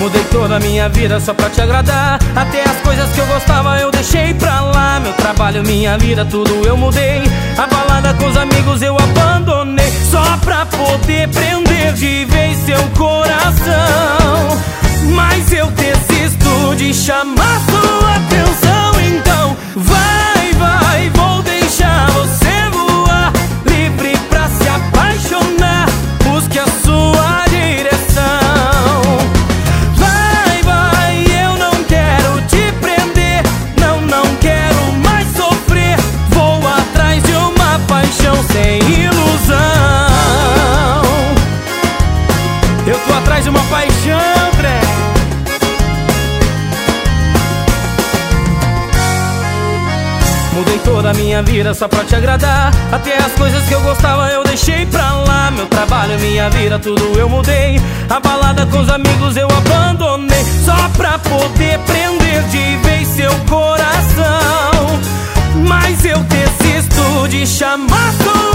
Mudei toda a minha vida só pra te agradar. Até as coisas que eu gostava eu deixei pra lá. Meu trabalho, minha vida, tudo eu mudei. A balada com os amigos eu abandonei, só pra poder prender de vez seu coração. Mas eu desisto de chamar sua atenção. Então vai, vai, vou deixar você voar livre pra se apaixonar. Busque a sua direção. Vai, vai, eu não quero te prender. Não, não quero mais sofrer. Vou atrás de uma paixão sem ilusão. Eu tô atrás de uma paixão, André. Mudei toda a minha vida só pra te agradar. Até as coisas que eu gostava eu deixei pra lá. Meu trabalho, minha vida, tudo eu mudei. A balada com os amigos eu abandonei, só pra poder prender de vez seu coração. Mas eu desisto de chamar sua